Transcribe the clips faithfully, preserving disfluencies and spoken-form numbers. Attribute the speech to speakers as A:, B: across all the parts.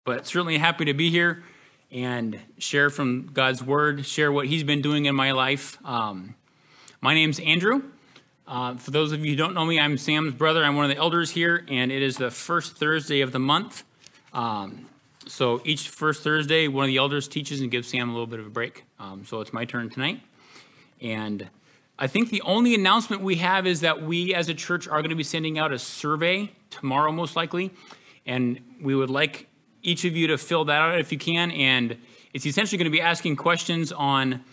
A: but certainly happy to be here and share from God's Word, share what He's been doing in my life. Um, my name's Andrew. Uh, for those of you who don't know me, I'm Sam's brother. I'm one of the elders here, and it is the first Thursday of the month. Um, so each first Thursday, one of the elders teaches and gives Sam a little bit of a break. Um, so it's my turn tonight. And I think the only announcement we have is that we as a church are going to be sending out a survey tomorrow, most likely. And we would like each of you to fill that out if you can. And it's essentially going to be asking questions on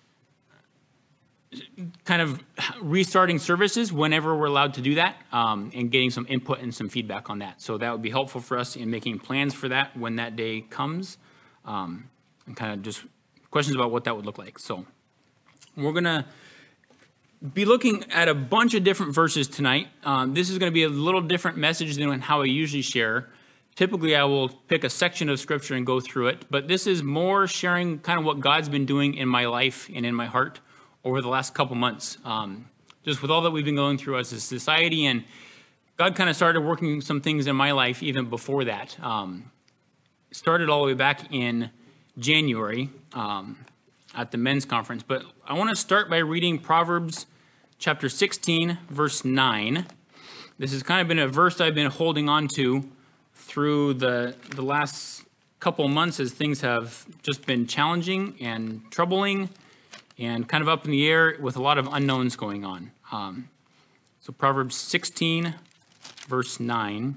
A: kind of restarting services whenever we're allowed to do that, um, and getting some input and some feedback on that. So that would be helpful for us in making plans for that when that day comes, um, and kind of just questions about what that would look like. So we're going to be looking at a bunch of different verses tonight. Um, this is going to be a little different message than how I usually share. Typically, I will pick a section of Scripture and go through it, but this is more sharing kind of what God's been doing in my life and in my heart over the last couple months, um, just with all that we've been going through as a society. And God kind of started working some things in my life even before that. Um, started all the way back in January um, at the men's conference. But I want to start by reading Proverbs chapter sixteen, verse nine. This has kind of been a verse I've been holding on to through the, the last couple months as things have just been challenging and troubling and kind of up in the air with a lot of unknowns going on. Um, so Proverbs sixteen, verse nine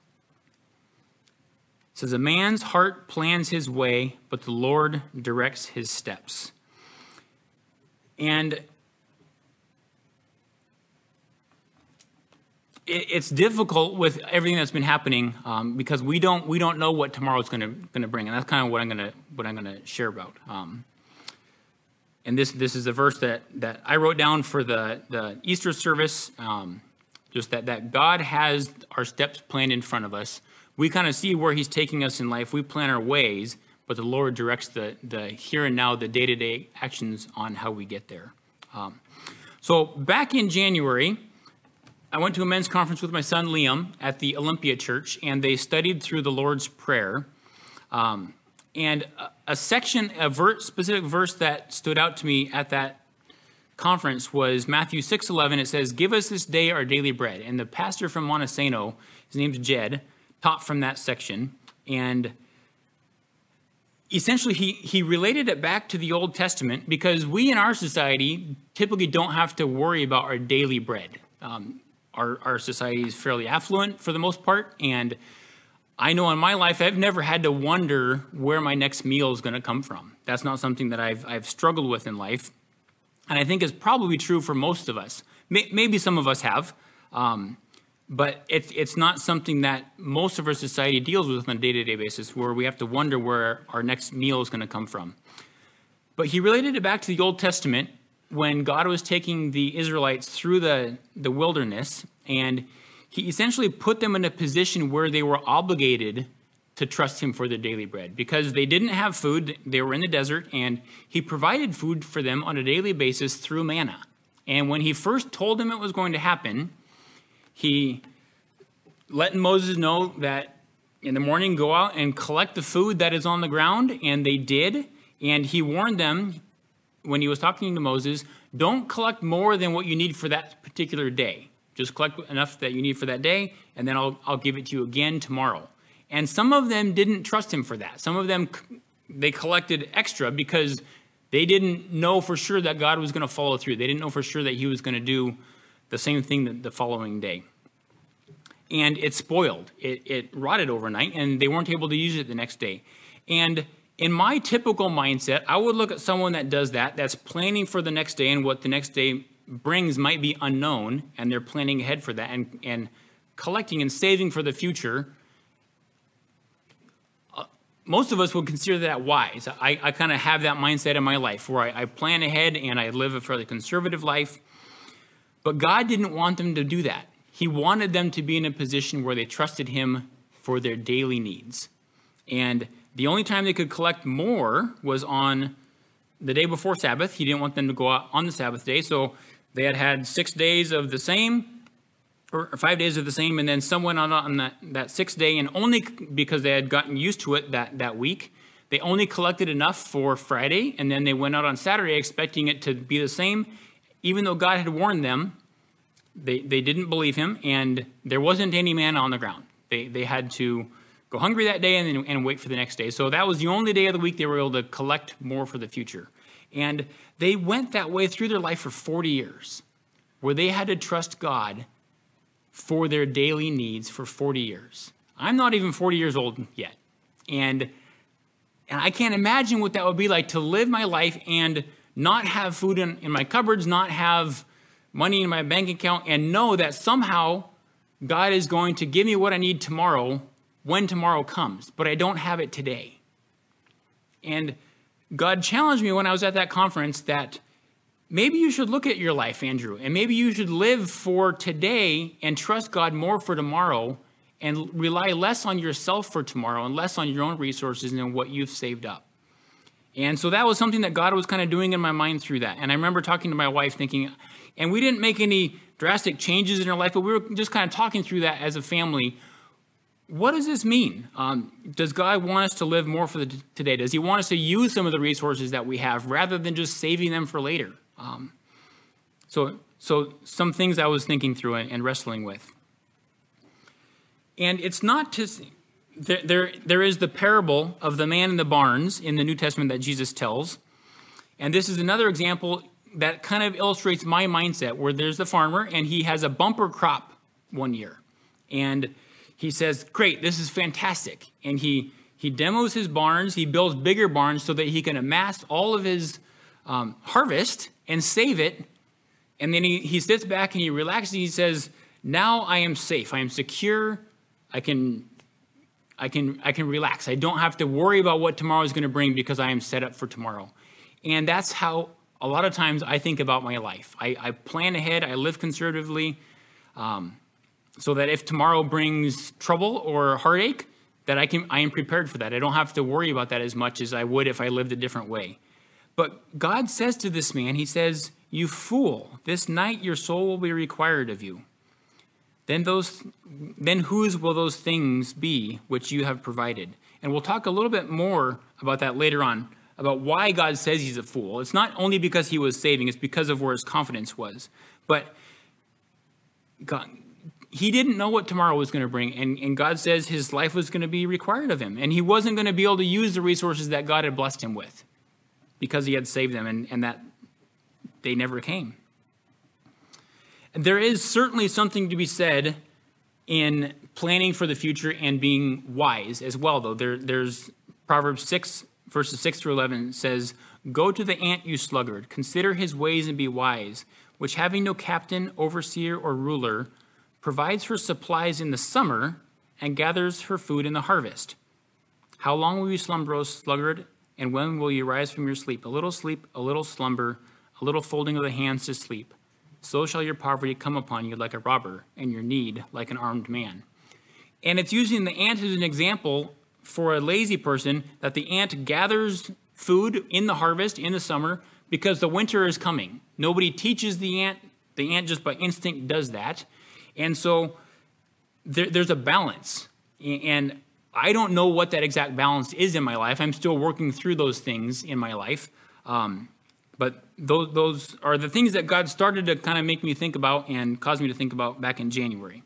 A: says, "A man's heart plans his way, but the Lord directs his steps." And it, it's difficult with everything that's been happening um, because we don't we don't know what tomorrow's going to going to bring, and that's kind of what I'm going to what I'm going to share about. Um, And this this is a verse that, that I wrote down for the, the Easter service, um, just that, that God has our steps planned in front of us. We kind of see where he's taking us in life. We plan our ways, but the Lord directs the, the here and now, the day-to-day actions on how we get there. Um, so back in January, I went to a men's conference with my son Liam at the Olympia Church, and they studied through the Lord's Prayer. Um, And a section, a ver- specific verse that stood out to me at that conference was Matthew six eleven. It says, "Give us this day our daily bread." And the pastor from Montesano, his name's Jed, taught from that section. And essentially he, he related it back to the Old Testament because we in our society typically don't have to worry about our daily bread. Um, our, our society is fairly affluent for the most part, and I know in my life, I've never had to wonder where my next meal is going to come from. That's not something that I've I've struggled with in life. And I think is probably true for most of us. May, maybe some of us have, um, but it's it's not something that most of our society deals with on a day-to-day basis where we have to wonder where our next meal is going to come from. But he related it back to the Old Testament when God was taking the Israelites through the, the wilderness, and he essentially put them in a position where they were obligated to trust him for their daily bread because they didn't have food. They were in the desert, and he provided food for them on a daily basis through manna. And when he first told them it was going to happen, he let Moses know that in the morning, go out and collect the food that is on the ground, and they did. And he warned them when he was talking to Moses, don't collect more than what you need for that particular day. Just collect enough that you need for that day, and then I'll I'll give it to you again tomorrow. And some of them didn't trust him for that. Some of them, they collected extra because they didn't know for sure that God was going to follow through. They didn't know for sure that he was going to do the same thing the following day. And it spoiled. It, it rotted overnight, and they weren't able to use it the next day. And in my typical mindset, I would look at someone that does that, that's planning for the next day and what the next day brings might be unknown, and they're planning ahead for that and, and collecting and saving for the future. Uh, most of us would consider that wise. I, I kind of have that mindset in my life where I, I plan ahead and I live a fairly conservative life. But God didn't want them to do that. He wanted them to be in a position where they trusted him for their daily needs. And the only time they could collect more was on the day before Sabbath. He didn't want them to go out on the Sabbath day, so they had had six days of the same, for five days of the same, and then some went on on that, that sixth day, and only because they had gotten used to it that, that week, they only collected enough for Friday, and then they went out on Saturday expecting it to be the same. Even though God had warned them, they, they didn't believe him, and there wasn't any manna on the ground. They they had to go hungry that day and, and wait for the next day. So that was the only day of the week they were able to collect more for the future. And they went that way through their life for forty years, where they had to trust God for their daily needs for forty years. I'm not even forty years old yet. And, and I can't imagine what that would be like to live my life and not have food in, in my cupboards, not have money in my bank account, and know that somehow God is going to give me what I need tomorrow when tomorrow comes, but I don't have it today. And God challenged me when I was at that conference that maybe you should look at your life, Andrew, and maybe you should live for today and trust God more for tomorrow and rely less on yourself for tomorrow and less on your own resources and what you've saved up. And so that was something that God was kind of doing in my mind through that. And I remember talking to my wife thinking, and we didn't make any drastic changes in our life, but we were just kind of talking through that as a family. What does this mean? Um, does God want us to live more for the t- today? Does he want us to use some of the resources that we have rather than just saving them for later? Um, so, so some things I was thinking through and, and wrestling with. And it's not just, there, there, there is the parable of the man in the barns in the New Testament that Jesus tells. And this is another example that kind of illustrates my mindset, where there's the farmer and he has a bumper crop one year. And he says, great, this is fantastic. And he, he demos his barns, he builds bigger barns so that he can amass all of his um, harvest and save it. And then he, he sits back and he relaxes and he says, now I am safe, I am secure, I can, I can, I can relax. I don't have to worry about what tomorrow is going to bring because I am set up for tomorrow. And that's how a lot of times I think about my life. I, I plan ahead, I live conservatively, um, so that if tomorrow brings trouble or heartache, that I can I am prepared for that. I don't have to worry about that as much as I would if I lived a different way. But God says to this man, he says, you fool, this night your soul will be required of you. Then those, then whose will those things be which you have provided? And we'll talk a little bit more about that later on, about why God says he's a fool. It's not only because he was saving, it's because of where his confidence was. But God, he didn't know what tomorrow was going to bring, and, and God says his life was going to be required of him, and he wasn't going to be able to use the resources that God had blessed him with because he had saved them, and, and that they never came. And there is certainly something to be said in planning for the future and being wise as well, though. There, there's Proverbs six, verses six through eleven says, go to the ant, you sluggard, consider his ways and be wise, which having no captain, overseer, or ruler, provides her supplies in the summer and gathers her food in the harvest. How long will you slumber, O sluggard, and when will you rise from your sleep? A little sleep, a little slumber, a little folding of the hands to sleep. So shall your poverty come upon you like a robber, and your need like an armed man. And it's using the ant as an example for a lazy person, that the ant gathers food in the harvest in the summer because the winter is coming. Nobody teaches the ant. The ant just by instinct does that. And so there, there's a balance. And I don't know what that exact balance is in my life. I'm still working through those things in my life. Um, but those, those are the things that God started to kind of make me think about and caused me to think about back in January.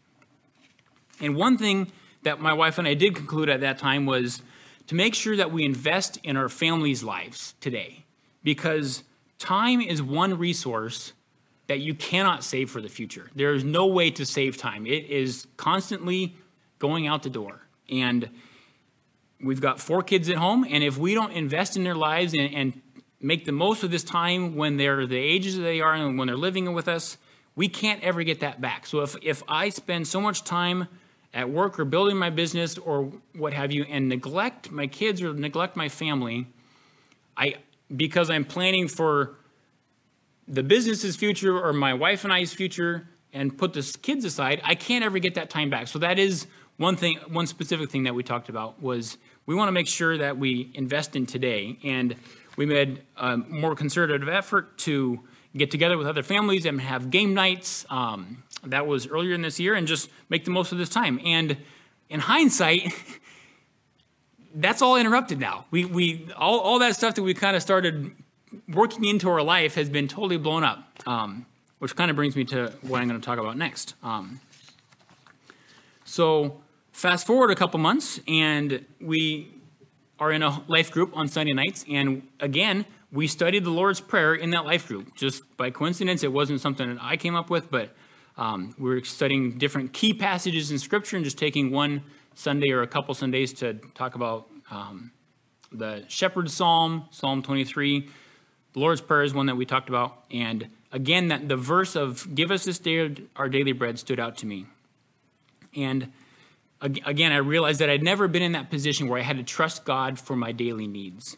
A: And one thing that my wife and I did conclude at that time was to make sure that we invest in our families' lives today. Because time is one resource that you cannot save for the future. There is no way to save time. It is constantly going out the door. And we've got four kids at home, and if we don't invest in their lives and, and make the most of this time when they're the ages that they are and when they're living with us, we can't ever get that back. So if, if I spend so much time at work or building my business or what have you and neglect my kids or neglect my family, I because I'm planning for the business's future or my wife and I's future and put the kids aside, I can't ever get that time back. So that is one thing, one specific thing that we talked about was we want to make sure that we invest in today. And we made a more concerted effort to get together with other families and have game nights, um, that was earlier in this year and just make the most of this time. And in hindsight, that's all interrupted now. We, we all, all that stuff that we kind of started working into our life has been totally blown up, um, which kind of brings me to what I'm going to talk about next. Um, so fast forward a couple months, and we are in a life group on Sunday nights, and again, we studied the Lord's Prayer in that life group. Just by coincidence, it wasn't something that I came up with, but um, we were studying different key passages in Scripture and just taking one Sunday or a couple Sundays to talk about um, the Shepherd's Psalm, Psalm twenty-three. The Lord's Prayer is one that we talked about. And again, that the verse of "Give us this day our daily bread" stood out to me. And again, I realized that I'd never been in that position where I had to trust God for my daily needs.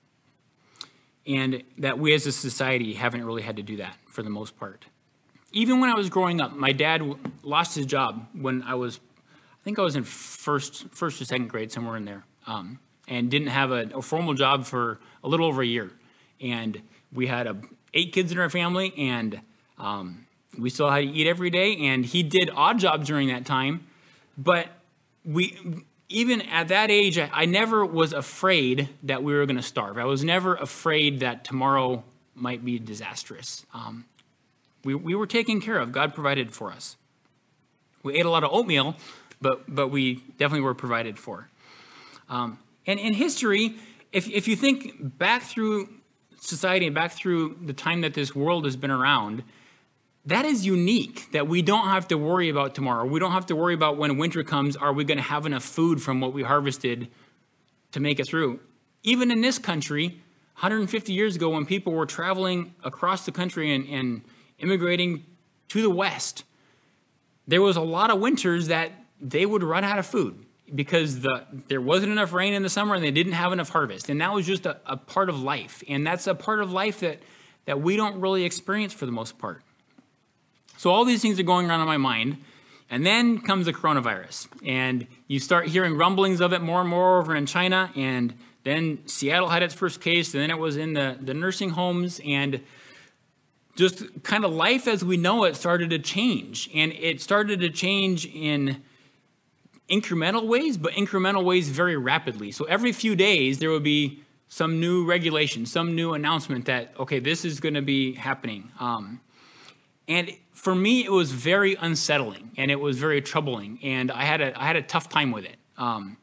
A: And that we as a society haven't really had to do that for the most part. Even when I was growing up, my dad lost his job when I was, I think I was in first first or second grade, somewhere in there, um, and didn't have a, a formal job for a little over a year. And we had a, eight kids in our family, and um, we still had to eat every day, and he did odd jobs during that time. But we, even at that age, I, I never was afraid that we were going to starve. I was never afraid that tomorrow might be disastrous. Um, we, we were taken care of. God provided for us. We ate a lot of oatmeal, but but we definitely were provided for. Um, and in history, if if you think back through society and back through the time that this world has been around, that is unique, that we don't have to worry about tomorrow. We don't have to worry about when winter comes, are we going to have enough food from what we harvested to make it through? Even in this country, one hundred fifty years ago, when people were traveling across the country and, and immigrating to the West, there was a lot of winters that they would run out of food because the, there wasn't enough rain in the summer and they didn't have enough harvest. And that was just a, a part of life. And that's a part of life that, that we don't really experience for the most part. So all these things are going around in my mind. And then comes the coronavirus. And you start hearing rumblings of it more and more over in China. And then Seattle had its first case. And then it was in the, the nursing homes. And just kind of life as we know it started to change. And it started to change in incremental ways, but incremental ways very rapidly. So every few days there would be some new regulation, some new announcement that, okay, this is going to be happening. Um, and for me, it was very unsettling and it was very troubling. And I had a, I had a tough time with it. Um,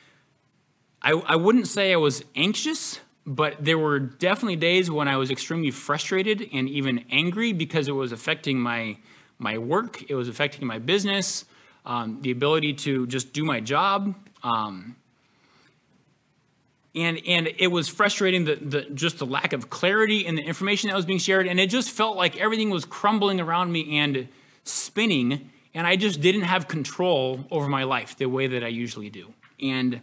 A: I, I wouldn't say I was anxious, but there were definitely days when I was extremely frustrated and even angry because it was affecting my my work. It was affecting my business, um, the ability to just do my job. Um, and and it was frustrating, the, the just the lack of clarity in the information that was being shared. And it just felt like everything was crumbling around me and spinning. And I just didn't have control over my life the way that I usually do. And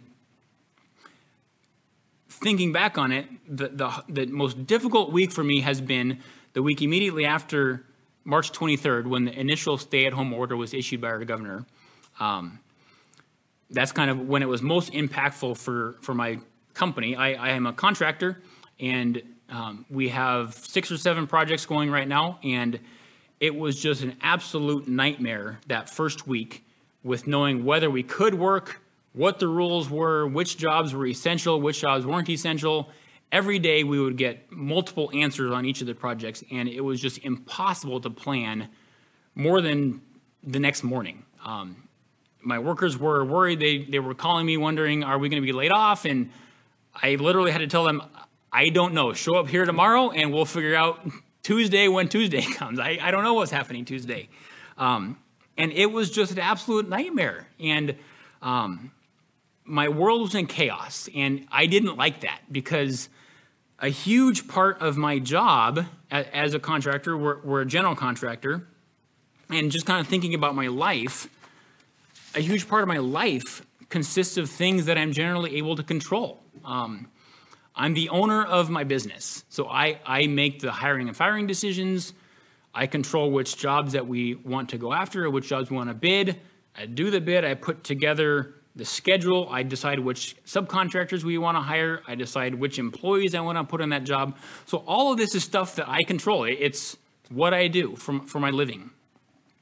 A: thinking back on it, the, the the most difficult week for me has been the week immediately after March twenty-third, when the initial stay-at-home order was issued by our governor. Um, that's kind of when it was most impactful for, for my company. I, I am a contractor, and um, we have six or seven projects going right now, and it was just an absolute nightmare that first week with knowing whether we could work, what the rules were, which jobs were essential, which jobs weren't essential. Every day we would get multiple answers on each of the projects, and it was just impossible to plan more than the next morning. Um, my workers were worried. They, they were calling me wondering, are we going to be laid off? And I literally had to tell them, I don't know. Show up here tomorrow, and we'll figure out Tuesday when Tuesday comes. I, I don't know what's happening Tuesday. Um, and it was just an absolute nightmare. And um, my world was in chaos, and I didn't like that because a huge part of my job as a contractor, we're, we're a general contractor, and just kind of thinking about my life, a huge part of my life consists of things that I'm generally able to control. Um, I'm the owner of my business, so I, I make the hiring and firing decisions. I control which jobs that we want to go after, or which jobs we want to bid. I do the bid. I put together the schedule. I decide which subcontractors we want to hire. I decide which employees I want to put on that job. So all of this is stuff that I control. It's what I do for, for my living.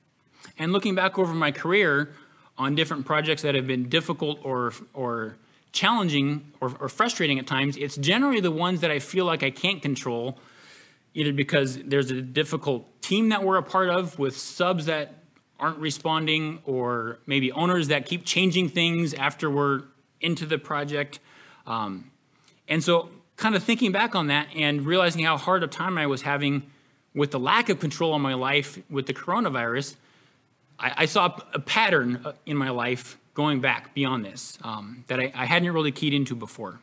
A: And looking back over my career on different projects that have been difficult or or challenging or, or frustrating at times, it's generally the ones that I feel like I can't control, either because there's a difficult team that we're a part of with subs that aren't responding, or maybe owners that keep changing things after we're into the project. Um, and so kind of thinking back on that and realizing how hard a time I was having with the lack of control in my life with the coronavirus, I, I saw a pattern in my life going back beyond this um, that I, I hadn't really keyed into before.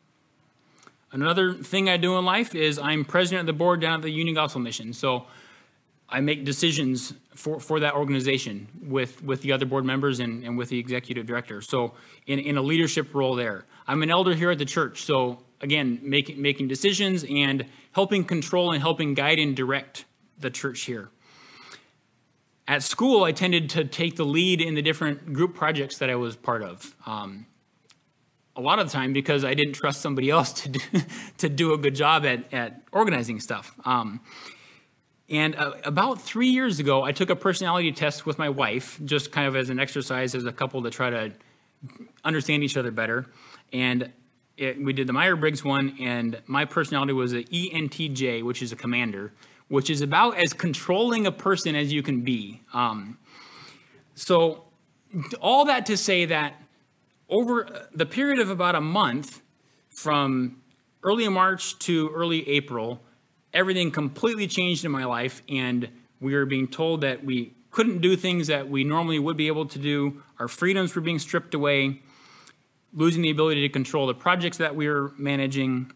A: Another thing I do in life is I'm president of the board down at the Union Gospel Mission. So I make decisions for, for that organization with, with the other board members and, and with the executive director. So in, in a leadership role there. I'm an elder here at the church. So again, making, making decisions and helping control and helping guide and direct the church here. At school, I tended to take the lead in the different group projects that I was part of. Um, a lot of the time because I didn't trust somebody else to do, to do a good job at, at organizing stuff. Um, and uh, about three years ago, I took a personality test with my wife, just kind of as an exercise as a couple to try to understand each other better. And it, we did the Myers-Briggs one, and my personality was an E N T J, which is a commander, which is about as controlling a person as you can be. Um, so all that to say that over the period of about a month, from early March to early April, everything completely changed in my life, and we were being told that we couldn't do things that we normally would be able to do. Our freedoms were being stripped away, losing the ability to control the projects that we were managing.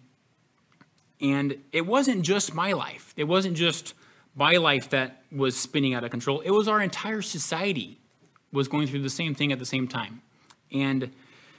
A: And it wasn't just my life. It wasn't just my life that was spinning out of control. It was our entire society was going through the same thing at the same time. And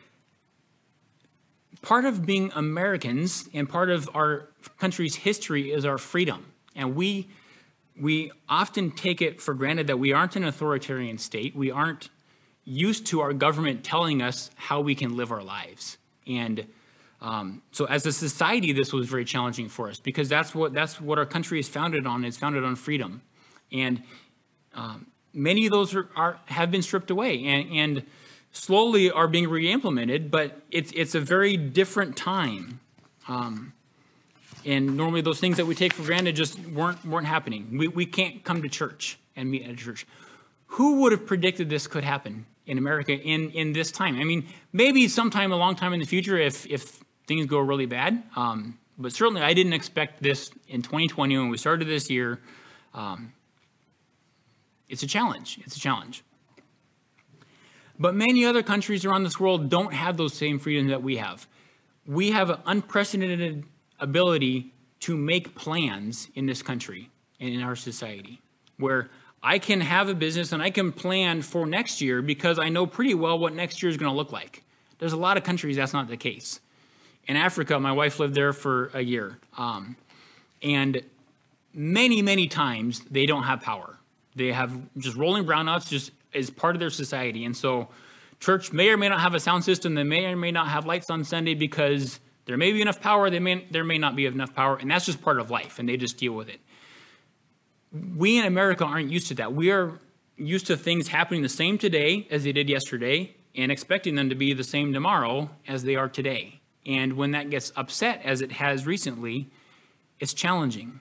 A: part of being Americans and part of our country's history is our freedom. And we we often take it for granted that we aren't an authoritarian state. We aren't used to our government telling us how we can live our lives. And um, so as a society, this was very challenging for us because that's what that's what our country is founded on. It's founded on freedom. And um, many of those are, are have been stripped away and, and slowly are being re-implemented, but it's it's a very different time. Um, and normally those things that we take for granted just weren't weren't happening. We we can't come to church and meet at a church. Who would have predicted this could happen in America in, in this time? I mean, maybe sometime a long time in the future if if things go really bad. Um, but certainly I didn't expect this in twenty twenty when we started this year. Um, it's a challenge. It's a challenge. But many other countries around this world don't have those same freedoms that we have. We have an unprecedented ability to make plans in this country and in our society, where I can have a business and I can plan for next year because I know pretty well what next year is going to look like. There's a lot of countries that's not the case. In Africa, my wife lived there for a year. Um, and many, many times they don't have power. They have just rolling brownouts just as part of their society. And so church may or may not have a sound system. They may or may not have lights on Sunday because there may be enough power. They may, there may not be enough power. And that's just part of life. And they just deal with it. We in America aren't used to that. We are used to things happening the same today as they did yesterday and expecting them to be the same tomorrow as they are today. And when that gets upset, as it has recently, it's challenging.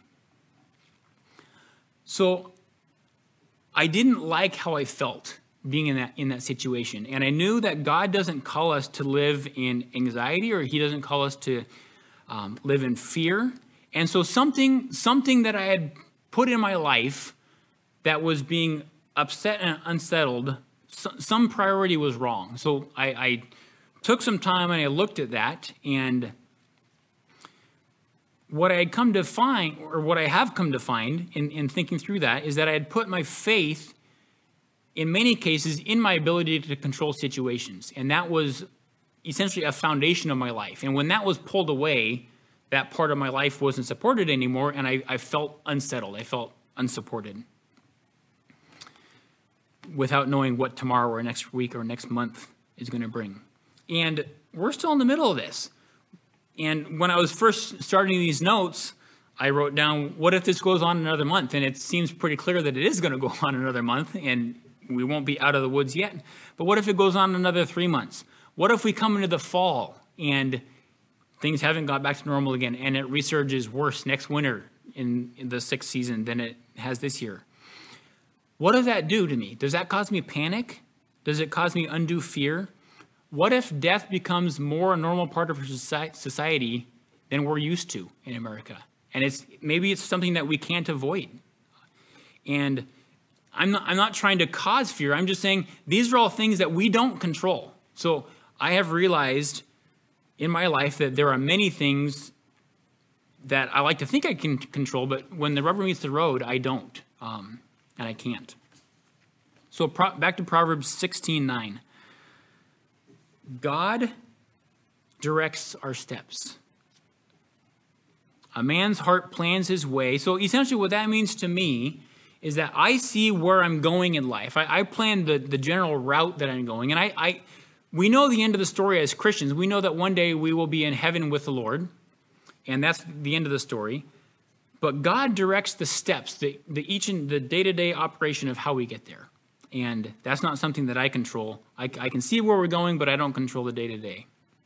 A: So I didn't like how I felt being in that in that situation. And I knew that God doesn't call us to live in anxiety, or he doesn't call us to um, live in fear. And so something something that I had put in my life that was being upset and unsettled, so, some priority was wrong. So I, I took some time and I looked at that, and what I had come to find, or what I have come to find in, in thinking through that, is that I had put my faith, in many cases, in my ability to control situations. And that was essentially a foundation of my life. And when that was pulled away, that part of my life wasn't supported anymore, and I, I felt unsettled. I felt unsupported without knowing what tomorrow or next week or next month is going to bring. And we're still in the middle of this. And when I was first starting these notes, I wrote down, what if this goes on another month? And it seems pretty clear that it is going to go on another month, and we won't be out of the woods yet. But what if it goes on another three months? What if we come into the fall and things haven't got back to normal again, and it resurges worse next winter in, in the sixth season than it has this year? What does that do to me? Does that cause me panic? Does it cause me undue fear? What if death becomes more a normal part of our society than we're used to in America? And it's maybe it's something that we can't avoid. And I'm not, I'm not trying to cause fear. I'm just saying these are all things that we don't control. So I have realized in my life that there are many things that I like to think I can control, but when the rubber meets the road, I don't, um, and I can't. So pro- back to Proverbs sixteen nine. God directs our steps. A man's heart plans his way. So essentially what that means to me is that I see where I'm going in life. I, I plan the, the general route that I'm going. And I, I, we know the end of the story as Christians. We know that one day we will be in heaven with the Lord. And that's the end of the story. But God directs the steps, the, the each and the day-to-day operation of how we get there. And that's not something that I control. I, I can see where we're going, but I don't control the day-to-day.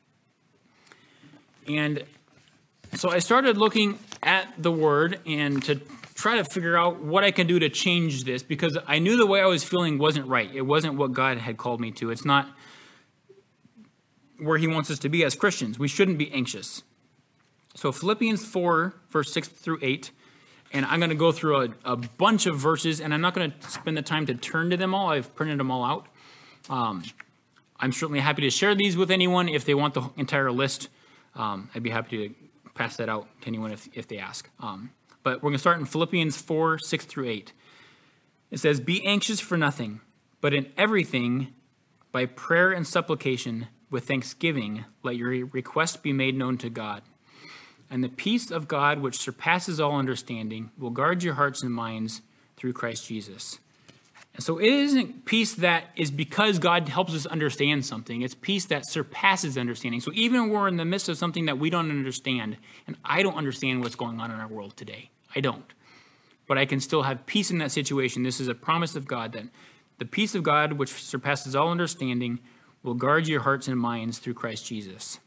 A: And so I started looking at the Word and to try to figure out what I can do to change this, because I knew the way I was feeling wasn't right. It wasn't what God had called me to. It's not where he wants us to be as Christians. We shouldn't be anxious. So Philippians four, verse six through eight, and I'm going to go through a, a bunch of verses, and I'm not going to spend the time to turn to them all. I've printed them all out. Um, I'm certainly happy to share these with anyone if they want the entire list. Um, I'd be happy to pass that out to anyone if, if they ask. Um, but we're going to start in Philippians four, six through eight. It says, "Be anxious for nothing, but in everything, by prayer and supplication, with thanksgiving, let your request be made known to God. And the peace of God, which surpasses all understanding, will guard your hearts and minds through Christ Jesus." And so it isn't peace that is because God helps us understand something. It's peace that surpasses understanding. So even when we're in the midst of something that we don't understand, and I don't understand what's going on in our world today. I don't. But I can still have peace in that situation. This is a promise of God that the peace of God, which surpasses all understanding, will guard your hearts and minds through Christ Jesus.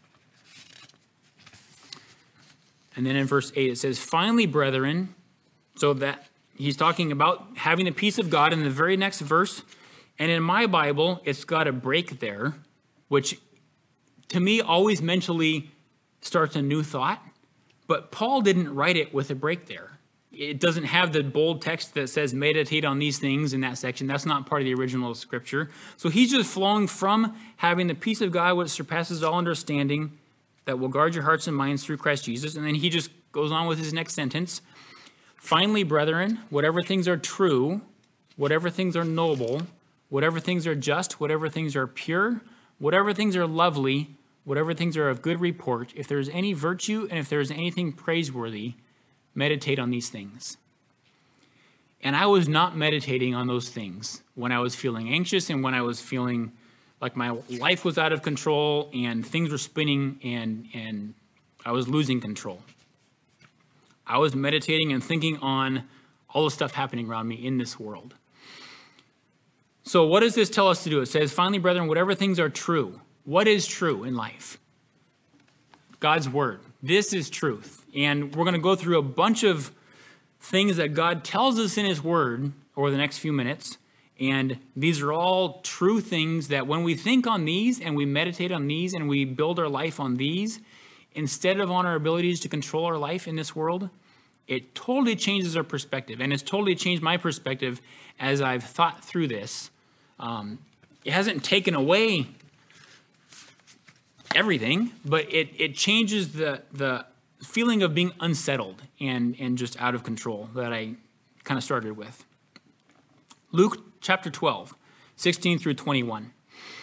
A: And then in verse eight, it says, "Finally, brethren," so that he's talking about having the peace of God in the very next verse. And in my Bible, it's got a break there, which to me always mentally starts a new thought. But Paul didn't write it with a break there. It doesn't have the bold text that says meditate on these things in that section. That's not part of the original scripture. So he's just flowing from having the peace of God which surpasses all understanding, that will guard your hearts and minds through Christ Jesus. And then he just goes on with his next sentence. "Finally, brethren, whatever things are true, whatever things are noble, whatever things are just, whatever things are pure, whatever things are lovely, whatever things are of good report, if there is any virtue and if there is anything praiseworthy, meditate on these things." And I was not meditating on those things when I was feeling anxious and when I was feeling like my life was out of control and things were spinning and, and I was losing control. I was meditating and thinking on all the stuff happening around me in this world. So what does this tell us to do? It says, "Finally, brethren, whatever things are true." What is true in life? God's word. This is truth. And we're going to go through a bunch of things that God tells us in his word over the next few minutes. And these are all true things that when we think on these and we meditate on these and we build our life on these, instead of on our abilities to control our life in this world, it totally changes our perspective. And it's totally changed my perspective as I've thought through this. Um, it hasn't taken away everything, but it, it changes the, the feeling of being unsettled and, and just out of control that I kind of started with. Luke chapter twelve, sixteen through twenty-one.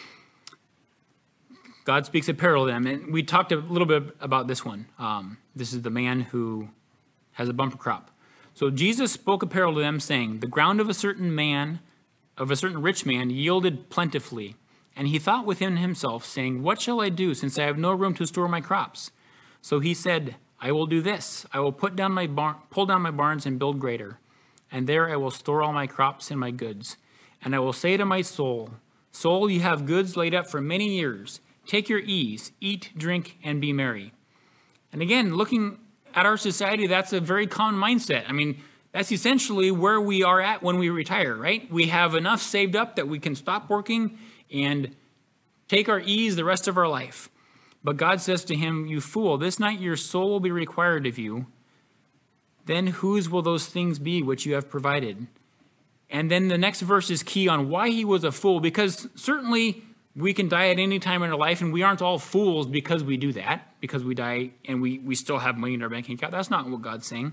A: God speaks a parable to them, and we talked a little bit about this one. Um, this is the man who has a bumper crop. So Jesus spoke a parable to them, saying, "The ground of a certain man, of a certain rich man, yielded plentifully. And he thought within himself, saying, What shall I do, since I have no room to store my crops? So he said, I will do this. I will put down my bar- pull down my barns and build greater, and there I will store all my crops and my goods. And I will say to my soul, soul, you have goods laid up for many years. Take your ease, eat, drink, and be merry. And again, looking at our society, that's a very common mindset. I mean, that's essentially where we are at when we retire, right? We have enough saved up that we can stop working and take our ease the rest of our life. But God says to him, you fool, this night your soul will be required of you. Then whose will those things be which you have provided? And then the next verse is key on why he was a fool, because certainly we can die at any time in our life, and we aren't all fools because we do that, because we die and we, we still have money in our bank account. That's not what God's saying.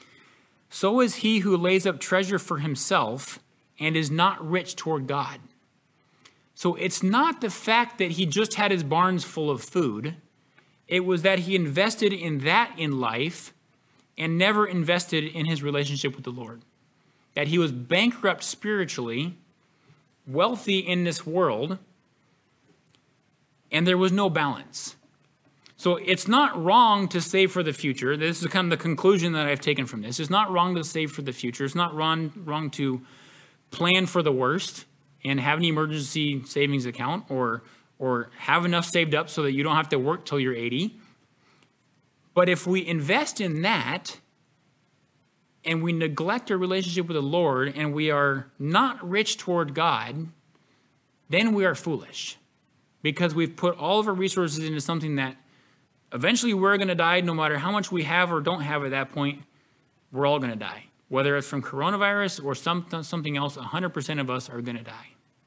A: So is he who lays up treasure for himself and is not rich toward God. So it's not the fact that he just had his barns full of food. It was that he invested in that in life and never invested in his relationship with the Lord. That he was bankrupt spiritually, wealthy in this world, and there was no balance. So it's not wrong to save for the future. This is kind of the conclusion that I've taken from this. It's not wrong to save for the future. It's not wrong, wrong to plan for the worst and have an emergency savings account, or or have enough saved up so that you don't have to work till you're eighty. But if we invest in that and we neglect our relationship with the Lord and we are not rich toward God, then we are foolish, because we've put all of our resources into something that eventually we're going to die. No matter how much we have or don't have at that point, we're all going to die. Whether it's from coronavirus or some, something else, one hundred percent of us are going to die.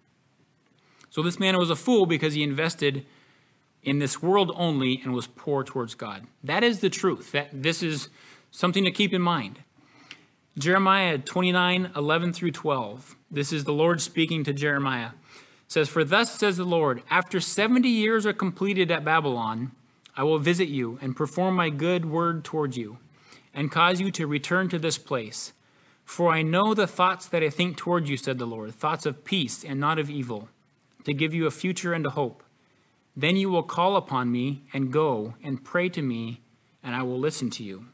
A: So this man was a fool because he invested in this world only and was poor towards God. That is the truth. That this is something to keep in mind. Jeremiah twenty-nine, eleven through twelve. This is the Lord speaking to Jeremiah. It says, for thus says the Lord, after seventy years are completed at Babylon, I will visit you and perform my good word toward you, and cause you to return to this place. For I know the thoughts that I think toward you, said the Lord, thoughts of peace and not of evil, to give you a future and a hope. Then you will call upon me and go and pray to me, and I will listen to you.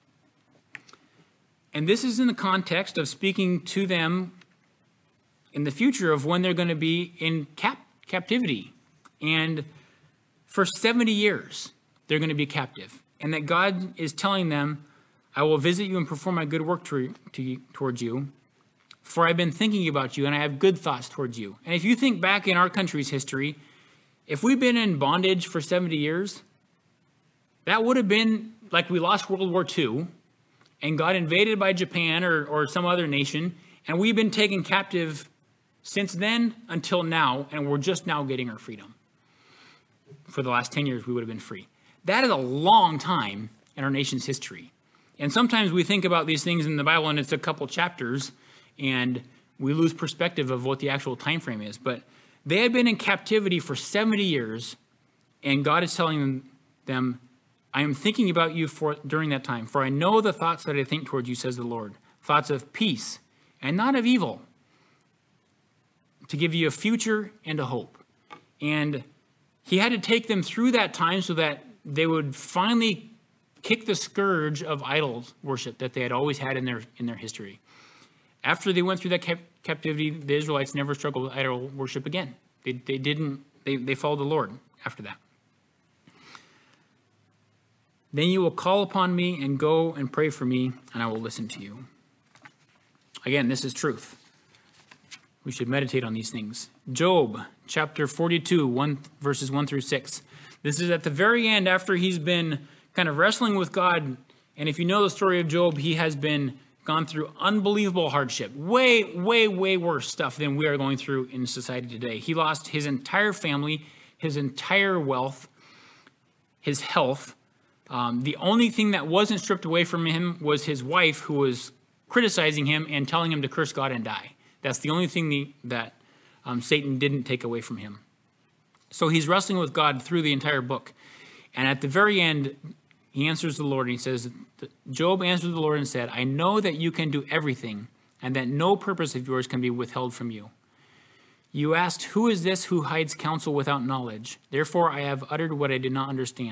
A: And this is in the context of speaking to them in the future of when they're going to be in cap- captivity. And for seventy years, they're going to be captive. And that God is telling them, I will visit you and perform my good work to, to, towards you, for I've been thinking about you and I have good thoughts towards you. And if you think back in our country's history, if we've been in bondage for seventy years, that would have been like we lost World War Two and got invaded by Japan or, or some other nation, and we've been taken captive since then until now, and we're just now getting our freedom. For the last ten years, we would have been free. That is a long time in our nation's history. And sometimes we think about these things in the Bible and it's a couple chapters and we lose perspective of what the actual time frame is. But they had been in captivity for seventy years, and God is telling them, I am thinking about you for during that time. For I know the thoughts that I think toward you, says the Lord, thoughts of peace and not of evil, to give you a future and a hope. And he had to take them through that time so that they would finally kick the scourge of idol worship that they had always had in their in their history. After they went through that cap- captivity, the Israelites never struggled with idol worship again. They they didn't. They they followed the Lord after that. Then you will call upon me and go and pray for me, and I will listen to you. Again, this is truth. We should meditate on these things. Job chapter forty-two, one, verses one through six. This is at the very end after he's been kind of wrestling with God. And if you know the story of Job, he has been gone through unbelievable hardship. Way, way, way worse stuff than we are going through in society today. He lost his entire family, his entire wealth, his health. Um, the only thing that wasn't stripped away from him was his wife, who was criticizing him and telling him to curse God and die. That's the only thing the, that um, Satan didn't take away from him. So he's wrestling with God through the entire book. And at the very end, he answers the Lord and he says, Job answered the Lord and said, I know that you can do everything and that no purpose of yours can be withheld from you. You asked, who is this who hides counsel without knowledge? Therefore I have uttered what I did not understand.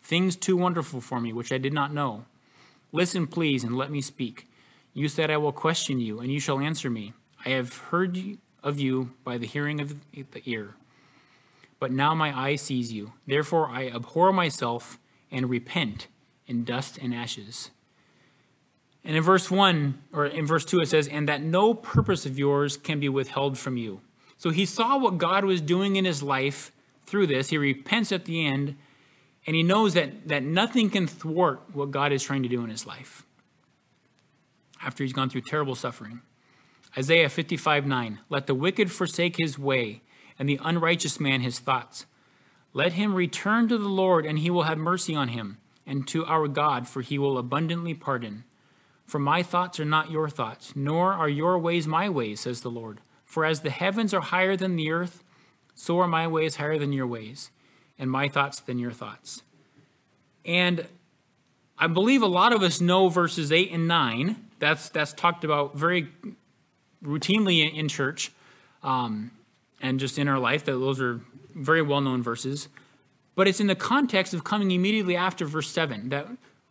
A: things too wonderful for me, which I did not know. Listen, please, and let me speak. You said, I will question you, and you shall answer me. I have heard of you by the hearing of the ear. But now my eye sees you. Therefore I abhor myself and repent in dust and ashes. And in verse one, or in verse two, it says, and that no purpose of yours can be withheld from you. So he saw what God was doing in his life through this. He repents at the end, and he knows that, that nothing can thwart what God is trying to do in his life after he's gone through terrible suffering. Isaiah fifty-five nine, let the wicked forsake his way, and the unrighteous man his thoughts. Let him return to the Lord, and he will have mercy on him, and to our God, for he will abundantly pardon. For my thoughts are not your thoughts, nor are your ways my ways, says the Lord. For as the heavens are higher than the earth, so are my ways higher than your ways, and my thoughts than your thoughts. And I believe a lot of us know verses eight and nine. That's that's talked about very routinely in church um, and just in our life. That those are very well-known verses. But it's in the context of coming immediately after verse seven. That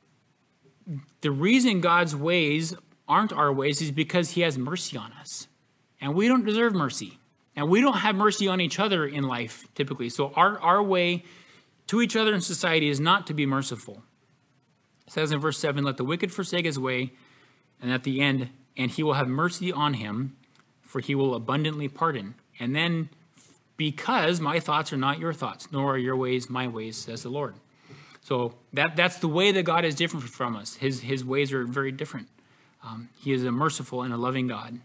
A: the reason God's ways aren't our ways is because he has mercy on us. And we don't deserve mercy. And we don't have mercy on each other in life, typically. So our, our way to each other in society is not to be merciful. It says in verse seven, let the wicked forsake his way, and at the end, and he will have mercy on him, for he will abundantly pardon. And then, because my thoughts are not your thoughts, nor are your ways my ways, says the Lord. So that that's the way that God is different from us. His, his ways are very different. Um, he is a merciful and a loving God.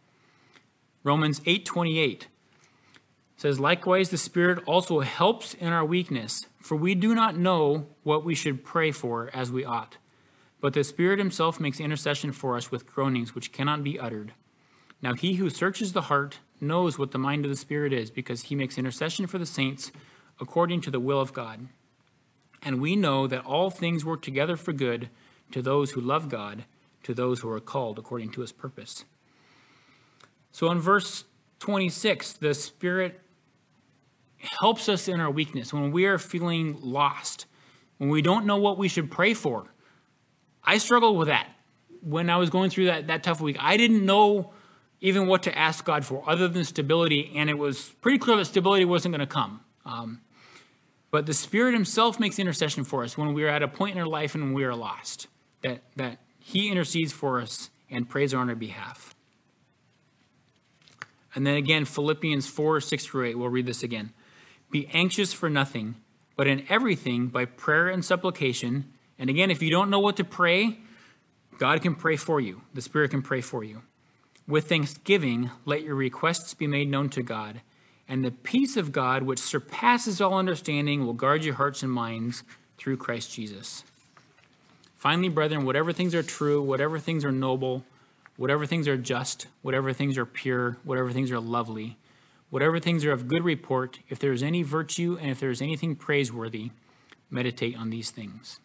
A: Romans eight twenty-eight says, likewise, the Spirit also helps in our weakness, for we do not know what we should pray for as we ought. But the Spirit himself makes intercession for us with groanings which cannot be uttered. Now he who searches the heart knows what the mind of the Spirit is, because he makes intercession for the saints according to the will of God. And we know that all things work together for good to those who love God, to those who are called according to his purpose. So in verse twenty-six, the Spirit helps us in our weakness when we are feeling lost, when we don't know what we should pray for. I struggled with that when I was going through that, that tough week. I didn't know even what to ask God for other than stability, and it was pretty clear that stability wasn't going to come. Um, but the Spirit himself makes intercession for us when we are at a point in our life and when we are lost, that, that he intercedes for us and prays on our behalf. And then again, Philippians four, six through eight, we'll read this again. Be anxious for nothing, but in everything by prayer and supplication. And again, if you don't know what to pray, God can pray for you. The Spirit can pray for you. With thanksgiving, let your requests be made known to God. And the peace of God, which surpasses all understanding, will guard your hearts and minds through Christ Jesus. Finally, brethren, whatever things are true, whatever things are noble, whatever things are just, whatever things are pure, whatever things are lovely, whatever things are of good report, if there is any virtue and if there is anything praiseworthy, meditate on these things.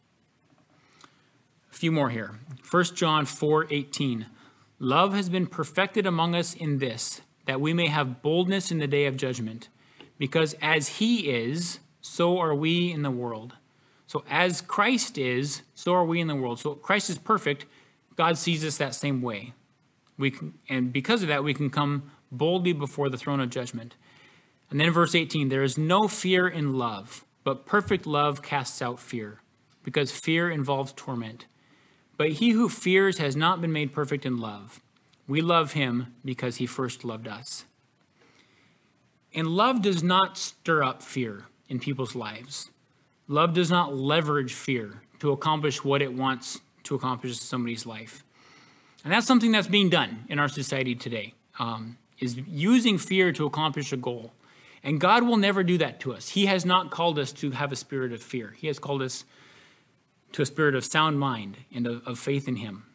A: A few more here. First John four eighteen. Love has been perfected among us in this, that we may have boldness in the day of judgment. Because as he is, so are we in the world. So as Christ is, so are we in the world. So Christ is perfect. God sees us that same way. We can, and because of that, we can come boldly before the throne of judgment. And then verse eighteen, there is no fear in love, but perfect love casts out fear, because fear involves torment. But he who fears has not been made perfect in love. We love him because he first loved us. And love does not stir up fear in people's lives. Love does not leverage fear to accomplish what it wants to accomplish in somebody's life. And that's something that's being done in our society today, um, is using fear to accomplish a goal. And God will never do that to us. He has not called us to have a spirit of fear. He has called us to a spirit of sound mind and of, of faith in him.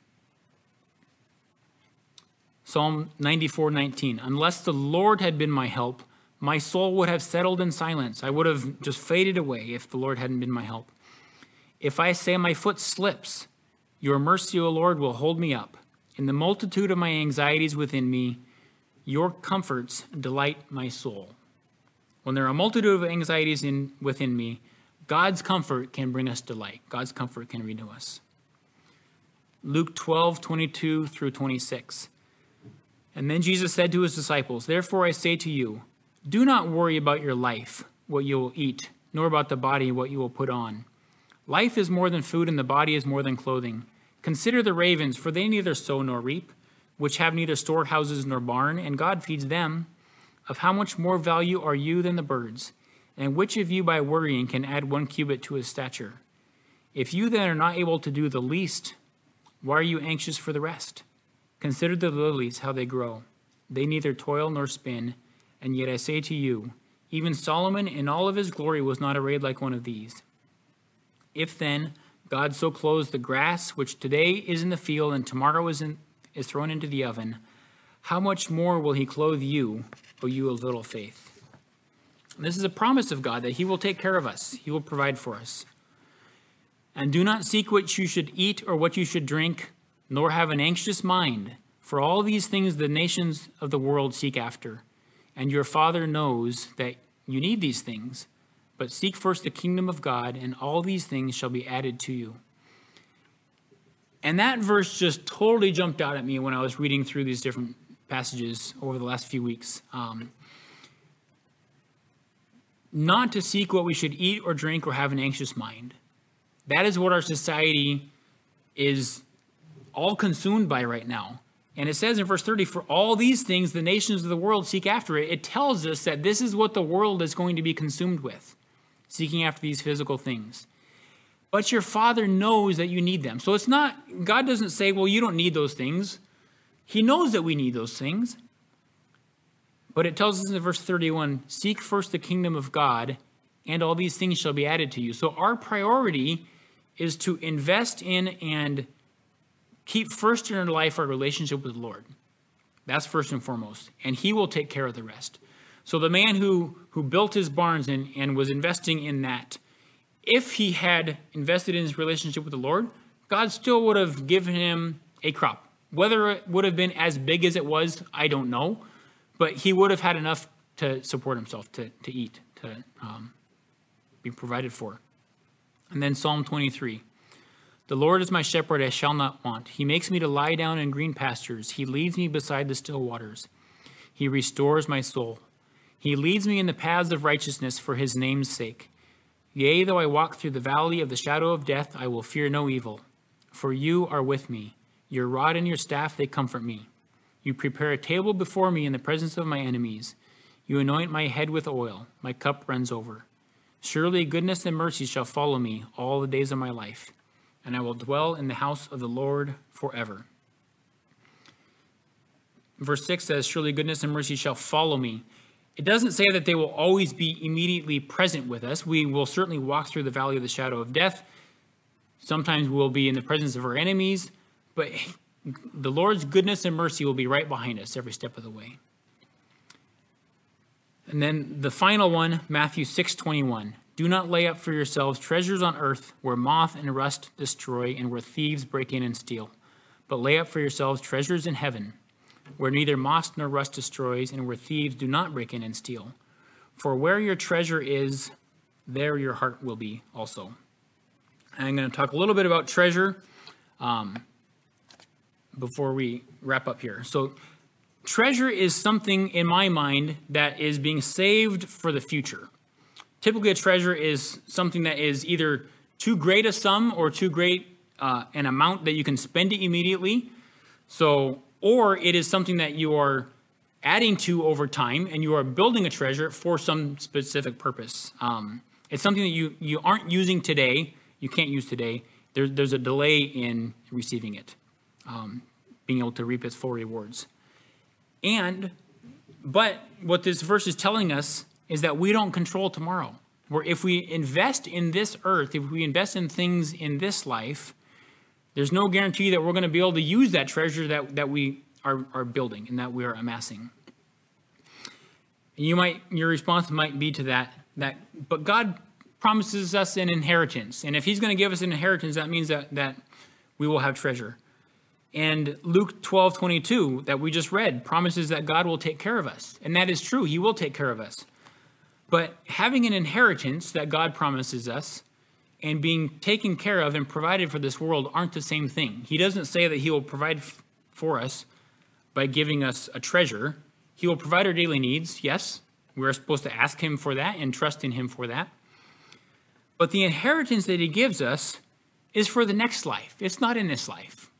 A: Psalm ninety-four nineteen. Unless the Lord had been my help, my soul would have settled in silence. I would have just faded away if the Lord hadn't been my help. If I say my foot slips, your mercy, O Lord, will hold me up. In the multitude of my anxieties within me, your comforts delight my soul. When there are a multitude of anxieties in, within me, God's comfort can bring us delight. God's comfort can renew us. Luke twelve, twenty-two through twenty-six. And then Jesus said to his disciples, "Therefore I say to you, do not worry about your life, what you will eat, nor about the body, what you will put on. Life is more than food, and the body is more than clothing. Consider the ravens, for they neither sow nor reap, which have neither storehouses nor barn, and God feeds them. Of how much more value are you than the birds? And which of you by worrying can add one cubit to his stature? If you then are not able to do the least, why are you anxious for the rest? Consider the lilies, how they grow. They neither toil nor spin, and yet I say to you, even Solomon in all of his glory was not arrayed like one of these. If then God so clothes the grass, which today is in the field and tomorrow is, in, is thrown into the oven, how much more will he clothe you, O you of little faith?" And this is a promise of God that he will take care of us. He will provide for us. "And do not seek what you should eat or what you should drink, nor have an anxious mind. For all these things the nations of the world seek after. And your Father knows that you need these things. But seek first the kingdom of God, and all these things shall be added to you." And that verse just totally jumped out at me when I was reading through these different passages over the last few weeks. Um, not to seek what we should eat or drink or have an anxious mind. That is what our society is all consumed by right now. And it says in verse thirty, "For all these things the nations of the world seek after it." It tells us that this is what the world is going to be consumed with, seeking after these physical things. But your Father knows that you need them. So it's not, God doesn't say, well, you don't need those things. He knows that we need those things. But it tells us in verse thirty-one, "Seek first the kingdom of God, and all these things shall be added to you." So our priority is to invest in and keep first in our life our relationship with the Lord. That's first and foremost. And he will take care of the rest. So the man who, who built his barns and, and was investing in that, if he had invested in his relationship with the Lord, God still would have given him a crop. Whether it would have been as big as it was, I don't know. But he would have had enough to support himself, to, to eat, to um, be provided for. And then Psalm twenty-three. "The Lord is my shepherd, I shall not want. He makes me to lie down in green pastures. He leads me beside the still waters. He restores my soul. He leads me in the paths of righteousness for his name's sake. Yea, though I walk through the valley of the shadow of death, I will fear no evil. For you are with me. Your rod and your staff, they comfort me. You prepare a table before me in the presence of my enemies. You anoint my head with oil. My cup runs over. Surely goodness and mercy shall follow me all the days of my life, and I will dwell in the house of the Lord forever." Verse six says, "Surely goodness and mercy shall follow me." It doesn't say that they will always be immediately present with us. We will certainly walk through the valley of the shadow of death. Sometimes we'll be in the presence of our enemies, but the Lord's goodness and mercy will be right behind us every step of the way. And then the final one, Matthew six twenty-one. "Do not lay up for yourselves treasures on earth where moth and rust destroy and where thieves break in and steal. But lay up for yourselves treasures in heaven where neither moth nor rust destroys and where thieves do not break in and steal. For where your treasure is, there your heart will be also." And I'm going to talk a little bit about treasure um, before we wrap up here. So treasure is something in my mind that is being saved for the future. Typically, a treasure is something that is either too great a sum or too great uh, an amount that you can spend it immediately. So, or it is something that you are adding to over time, and you are building a treasure for some specific purpose. Um, it's something that you, you aren't using today, you can't use today. There, there's a delay in receiving it, um, being able to reap its full rewards. And, but what this verse is telling us is that we don't control tomorrow. Where if we invest in this earth, if we invest in things in this life, there's no guarantee that we're going to be able to use that treasure that, that we are, are building and that we are amassing. And you might, your response might be to that, that, but God promises us an inheritance. And if he's going to give us an inheritance, that means that, that we will have treasure. And Luke twelve twenty-two that we just read promises that God will take care of us. And that is true. He will take care of us. But having an inheritance that God promises us and being taken care of and provided for this world aren't the same thing. He doesn't say that he will provide f- for us by giving us a treasure. He will provide our daily needs, yes. We're supposed to ask him for that and trust in him for that. But the inheritance that he gives us is for the next life. It's not in this life.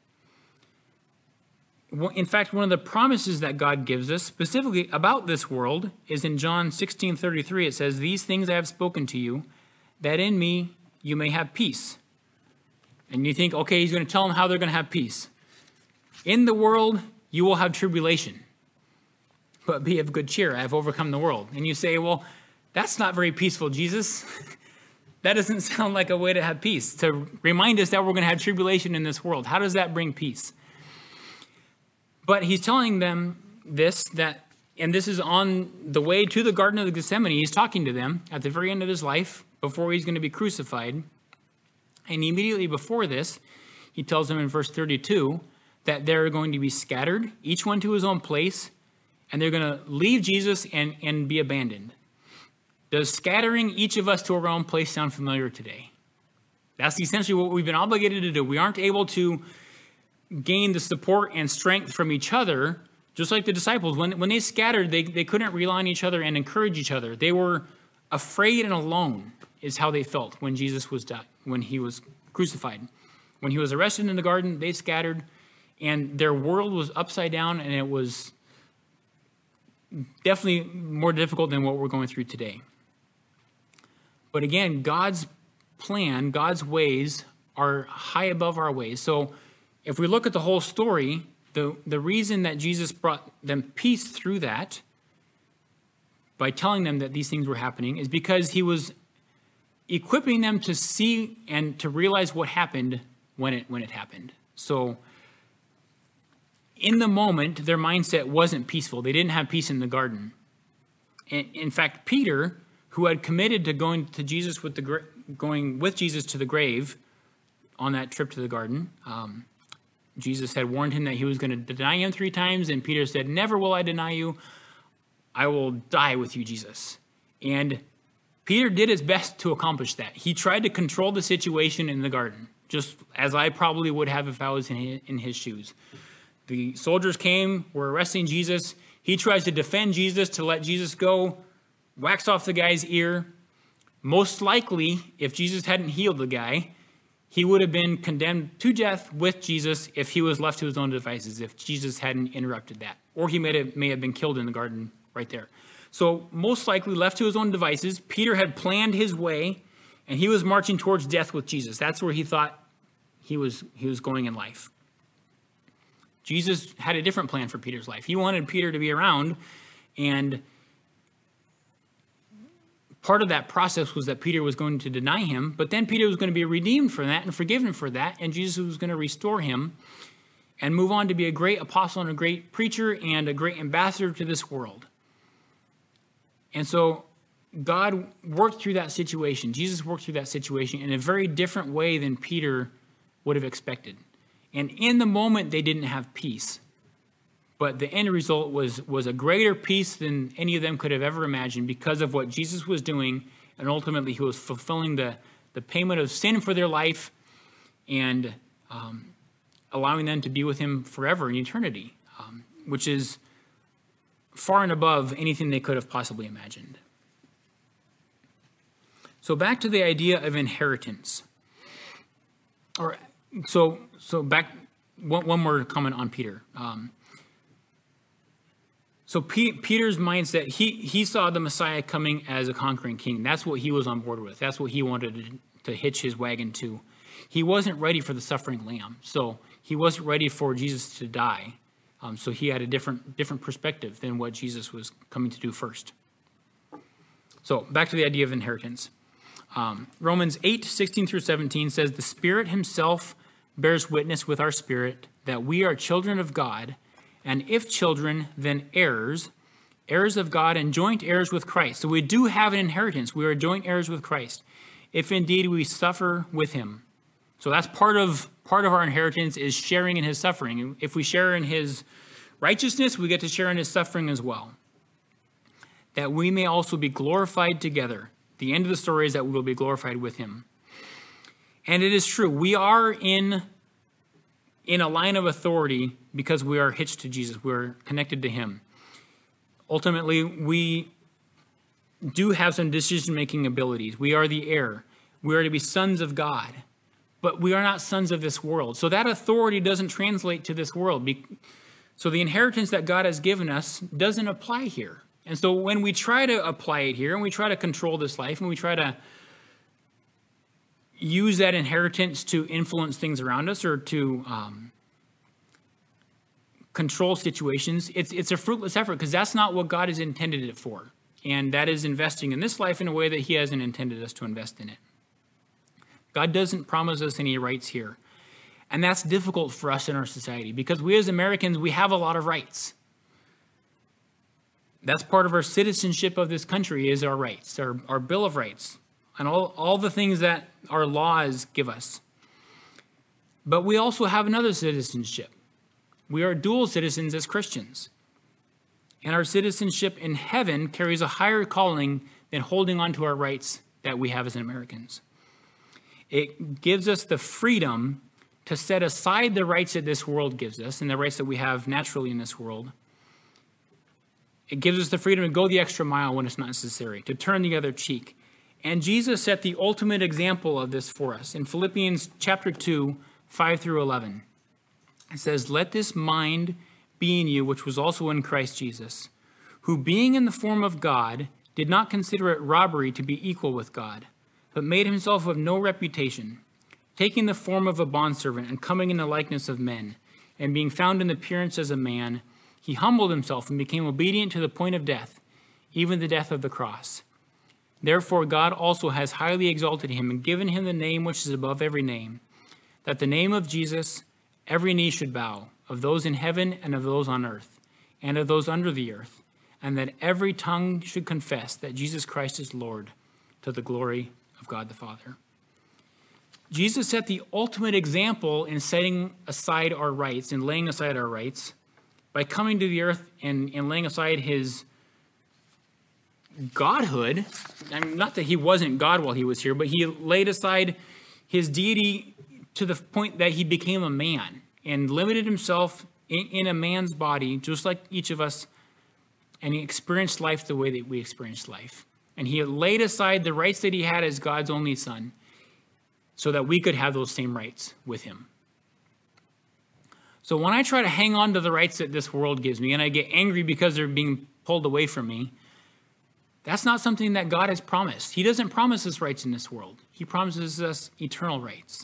A: In fact, one of the promises that God gives us specifically about this world is in John sixteen thirty-three. It says, "These things I have spoken to you, that in me you may have peace." And you think, okay, he's going to tell them how they're going to have peace. In the world, you will have tribulation. But be of good cheer, I have overcome the world. And you say, well, that's not very peaceful, Jesus. That doesn't sound like a way to have peace, to remind us that we're going to have tribulation in this world. How does that bring peace? But he's telling them this, that, and this is on the way to the Garden of Gethsemane. He's talking to them at the very end of his life, before he's going to be crucified. And immediately before this, he tells them in verse thirty-two that they're going to be scattered, each one to his own place, and they're going to leave Jesus and, and be abandoned. Does scattering each of us to our own place sound familiar today? That's essentially what we've been obligated to do. We aren't able to gain the support and strength from each other, just like the disciples. When, when they scattered, they, they couldn't rely on each other and encourage each other. They were afraid and alone is how they felt when Jesus was died, when he was crucified. When he was arrested in the garden, they scattered, and their world was upside down, and it was definitely more difficult than what we're going through today. But again, God's plan, God's ways are high above our ways. So if we look at the whole story, the, the reason that Jesus brought them peace through that, by telling them that these things were happening, is because he was equipping them to see and to realize what happened when it when it happened. So in the moment, their mindset wasn't peaceful. They didn't have peace in the garden. In, in fact, Peter, who had committed to going to Jesus with the going with Jesus to the grave on that trip to the garden, um, Jesus had warned him that he was going to deny him three times, and Peter said, "Never will I deny you. I will die with you, Jesus." And Peter did his best to accomplish that. He tried to control the situation in the garden, just as I probably would have if I was in his, in his shoes. The soldiers came, were arresting Jesus. He tries to defend Jesus, to let Jesus go, whacks off the guy's ear. Most likely, if Jesus hadn't healed the guy, he would have been condemned to death with Jesus if he was left to his own devices, if Jesus hadn't interrupted that. Or he may have, may have been killed in the garden right there. So most likely left to his own devices, Peter had planned his way, and he was marching towards death with Jesus. That's where he thought he was, he was going in life. Jesus had a different plan for Peter's life. He wanted Peter to be around, and part of that process was that Peter was going to deny him, but then Peter was going to be redeemed for that and forgiven for that, and Jesus was going to restore him and move on to be a great apostle and a great preacher and a great ambassador to this world. And so God worked through that situation. Jesus worked through that situation in a very different way than Peter would have expected. And in the moment, they didn't have peace. But the end result was, was a greater peace than any of them could have ever imagined because of what Jesus was doing. And ultimately, he was fulfilling the, the payment of sin for their life and um, allowing them to be with him forever in eternity, um, which is far and above anything they could have possibly imagined. So back to the idea of inheritance. Or so so back one, one more comment on Peter. Um, so P, Peter's mindset, he he saw the Messiah coming as a conquering king. That's what he was on board with. That's what he wanted to, to hitch his wagon to. He wasn't ready for the suffering lamb. So he wasn't ready for Jesus to die. Um, so he had a different different perspective than what Jesus was coming to do first. So back to the idea of inheritance. Um, Romans eight, sixteen through seventeen says, "The Spirit himself bears witness with our spirit that we are children of God, and if children, then heirs, heirs of God and joint heirs with Christ." So we do have an inheritance. We are joint heirs with Christ, if indeed we suffer with him. So that's part of part of our inheritance is sharing in his suffering. If we share in his righteousness, we get to share in his suffering as well. that we may also be glorified together. The end of the story is that we will be glorified with him. And it is true, we are in, in a line of authority because we are hitched to Jesus. We're connected to him. Ultimately, we do have some decision-making abilities. We are the heir. We are to be sons of God. But we are not sons of this world. So that authority doesn't translate to this world. So the inheritance that God has given us doesn't apply here. And so when we try to apply it here, and we try to control this life, and we try to use that inheritance to influence things around us or to um, control situations, it's, it's a fruitless effort because that's not what God has intended it for. And that is investing in this life in a way that he hasn't intended us to invest in it. God doesn't promise us any rights here. And that's difficult for us in our society because we as Americans, we have a lot of rights. That's part of our citizenship of this country is our rights, our, our Bill of Rights, and all, all the things that our laws give us. But we also have another citizenship. We are dual citizens as Christians. And our citizenship in heaven carries a higher calling than holding on to our rights that we have as Americans. It gives us the freedom to set aside the rights that this world gives us and the rights that we have naturally in this world. It gives us the freedom to go the extra mile when it's not necessary, to turn the other cheek. And Jesus set the ultimate example of this for us. In Philippians chapter two, five through eleven, it says, "Let this mind be in you, which was also in Christ Jesus, who being in the form of God, did not consider it robbery to be equal with God, but made himself of no reputation, taking the form of a bondservant and coming in the likeness of men, and being found in appearance as a man, he humbled himself and became obedient to the point of death, even the death of the cross. Therefore God also has highly exalted him and given him the name which is above every name, that the name of Jesus every knee should bow, of those in heaven and of those on earth, and of those under the earth, and that every tongue should confess that Jesus Christ is Lord, to the glory of God the Father." Jesus set the ultimate example in setting aside our rights and laying aside our rights by coming to the earth and, and laying aside his godhood. I mean, not that he wasn't God while he was here, but he laid aside his deity to the point that he became a man and limited himself in, in a man's body, just like each of us, and he experienced life the way that we experienced life. And he laid aside the rights that he had as God's only son so that we could have those same rights with him. So when I try to hang on to the rights that this world gives me and I get angry because they're being pulled away from me, that's not something that God has promised. He doesn't promise us rights in this world. He promises us eternal rights.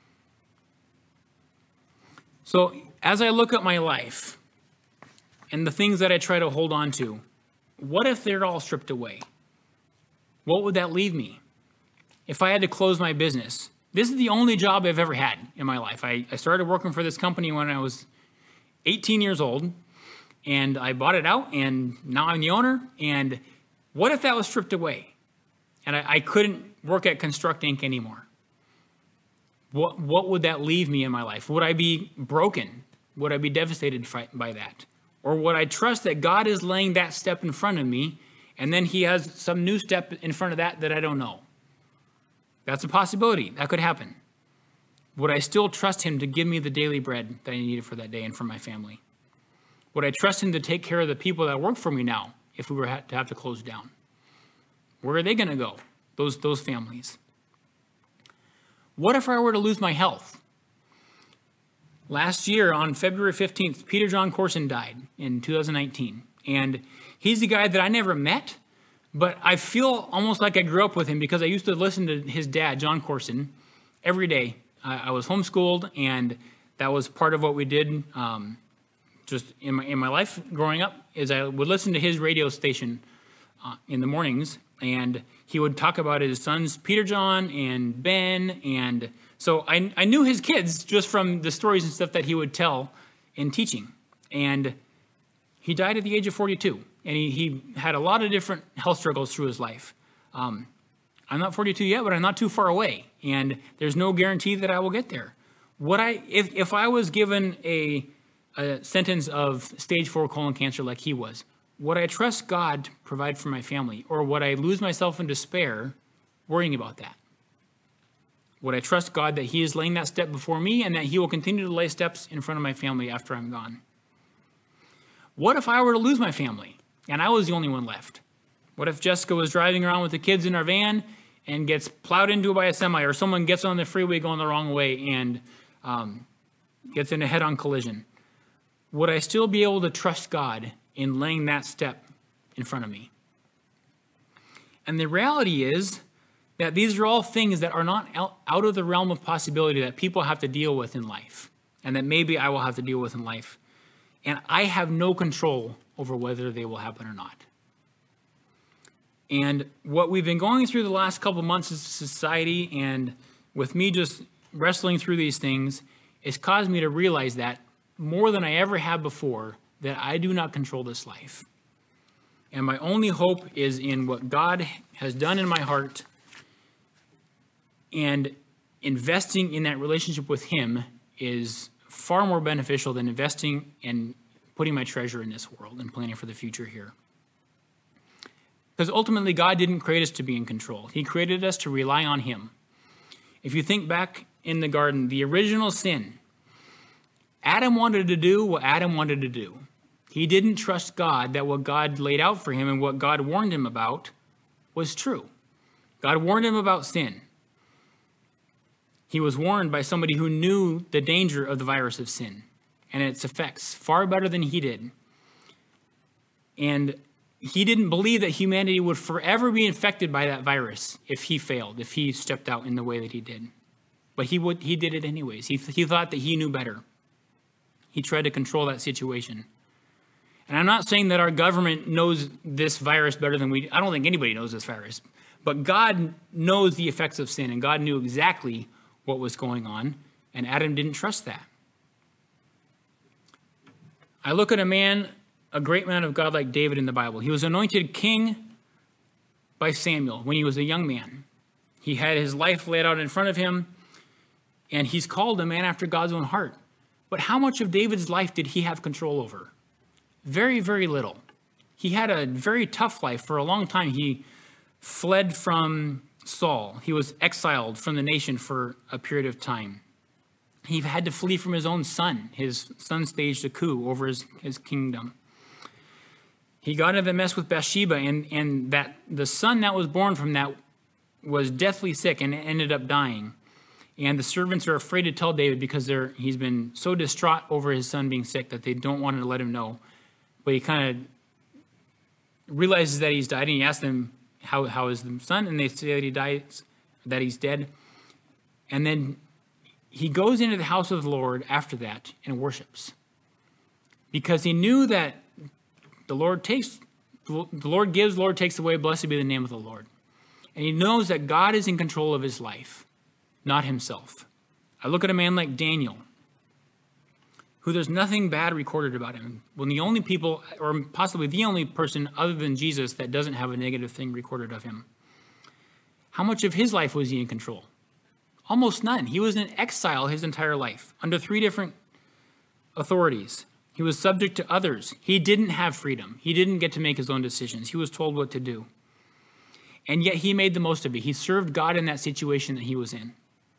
A: So as I look at my life and the things that I try to hold on to, what if they're all stripped away? What would that leave me? If I had to close my business, this is the only job I've ever had in my life. I, I started working for this company when I was eighteen years old, and I bought it out, and now I'm the owner. And what if that was stripped away, and I, I couldn't work at Construct Incorporated anymore? What what would that leave me in my life? Would I be broken? Would I be devastated by that? Or would I trust that God is laying that step in front of me, and then he has some new step in front of that that I don't know? That's a possibility. That could happen. Would I still trust him to give me the daily bread that I needed for that day and for my family? Would I trust him to take care of the people that work for me now if we were to have to close down? Where are they going to go, those, those families? What if I were to lose my health? Last year, on February fifteenth, Peter John Corson died in two thousand nineteen. And he's the guy that I never met, but I feel almost like I grew up with him because I used to listen to his dad, John Corson, every day. I, I was homeschooled, and that was part of what we did um, just in my, in my life growing up, is I would listen to his radio station uh, in the mornings, and he would talk about his sons, Peter John and Ben, and so I, I knew his kids just from the stories and stuff that he would tell in teaching. And he died at the age of forty-two, and he, he had a lot of different health struggles through his life. Um, I'm not forty-two yet, but I'm not too far away, and there's no guarantee that I will get there. Would I, if, if I was given a, a sentence of stage four colon cancer like he was, would I trust God to provide for my family? Or would I lose myself in despair worrying about that? Would I trust God that he is laying that step before me and that he will continue to lay steps in front of my family after I'm gone? What if I were to lose my family and I was the only one left? What if Jessica was driving around with the kids in our van and gets plowed into by a semi, or someone gets on the freeway going the wrong way and um, gets in a head-on collision? Would I still be able to trust God in laying that step in front of me? And the reality is that these are all things that are not out of the realm of possibility that people have to deal with in life, and that maybe I will have to deal with in life. And I have no control over whether they will happen or not. And what we've been going through the last couple of months as a society, and with me just wrestling through these things, has caused me to realize that more than I ever have before, that I do not control this life. And my only hope is in what God has done in my heart, and investing in that relationship with him is far more beneficial than investing and putting my treasure in this world and planning for the future here. Because ultimately, God didn't create us to be in control. He created us to rely on him. If you think back in the garden, the original sin, Adam wanted to do what Adam wanted to do. He didn't trust God that what God laid out for him and what God warned him about was true. God warned him about sin. He was warned by somebody who knew the danger of the virus of sin and its effects far better than he did. And he didn't believe that humanity would forever be infected by that virus if he failed, if he stepped out in the way that he did. But he would, he did it anyways. He, he thought that he knew better. He tried to control that situation. And I'm not saying that our government knows this virus better than we, I don't think anybody knows this virus. But God knows the effects of sin, and God knew exactly what was going on, and Adam didn't trust that. I look at a man, a great man of God like David in the Bible. He was anointed king by Samuel when he was a young man. He had his life laid out in front of him, and he's called a man after God's own heart. But how much of David's life did he have control over? Very, very little. He had a very tough life. For a long time, he fled from Saul. He was exiled from the nation for a period of time. He had to flee from his own son. His son staged a coup over his, his kingdom. He got into a mess with Bathsheba, and, and that the son that was born from that was deathly sick and ended up dying. And the servants are afraid to tell David because they're, he's been so distraught over his son being sick that they don't want to let him know. But he kind of realizes that he's died, and he asks them, how, how is the son? And they say that he dies, that he's dead. And then he goes into the house of the Lord after that and worships. Because he knew that the Lord takes, the Lord gives, the Lord takes away, blessed be the name of the Lord. And he knows that God is in control of his life, not himself. I look at a man like Daniel, who there's nothing bad recorded about him. When the only people, or possibly the only person other than Jesus that doesn't have a negative thing recorded of him. How much of his life was he in control? Almost none. He was in exile his entire life, under three different authorities. He was subject to others. He didn't have freedom. He didn't get to make his own decisions. He was told what to do. And yet he made the most of it. He served God in that situation that he was in.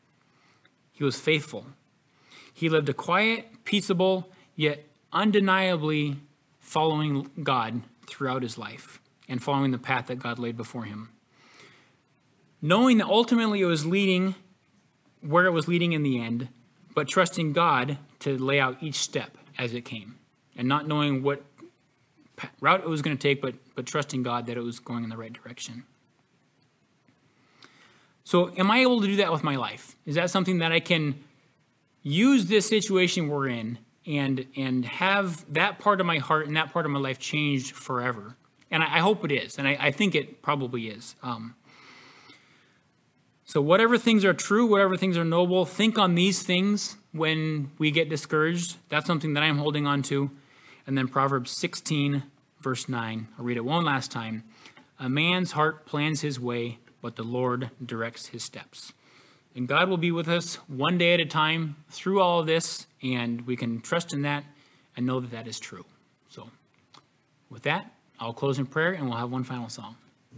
A: He was faithful. He lived a quiet, peaceable, yet undeniably following God throughout his life and following the path that God laid before him. Knowing that ultimately it was leading where it was leading in the end, but trusting God to lay out each step as it came, and not knowing what route it was going to take, but, but trusting God that it was going in the right direction. So am I able to do that with my life? Is that something that I can use this situation we're in and, and have that part of my heart and that part of my life changed forever? And I, I hope it is, and I, I think it probably is. Um, so whatever things are true, whatever things are noble, think on these things when we get discouraged. That's something that I'm holding on to. And then Proverbs sixteen, verse nine. I'll read it one last time. A man's heart plans his way, but the Lord directs his steps. And God will be with us one day at a time through all of this, and we can trust in that and know that that is true. So with that, I'll close in prayer and we'll have one final song.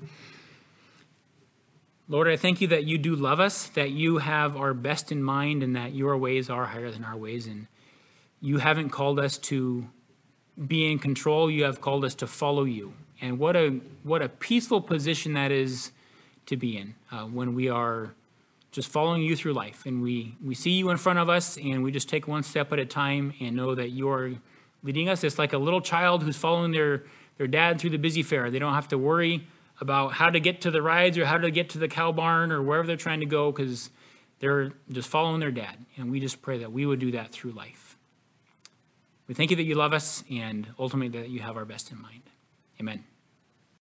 A: Lord, I thank you that you do love us, that you have our best in mind, and that your ways are higher than our ways. And you haven't called us to be in control. You have called us to follow you. And what a what a peaceful position that is to be in uh, when we are just following you through life. And we, we see you in front of us, and we just take one step at a time and know that you are leading us. It's like a little child who's following their, their dad through the busy fair. They don't have to worry about how to get to the rides or how to get to the cow barn or wherever they're trying to go, because they're just following their dad. And we just pray that we would do that through life. We thank you that you love us, and ultimately that you have our best in mind. Amen.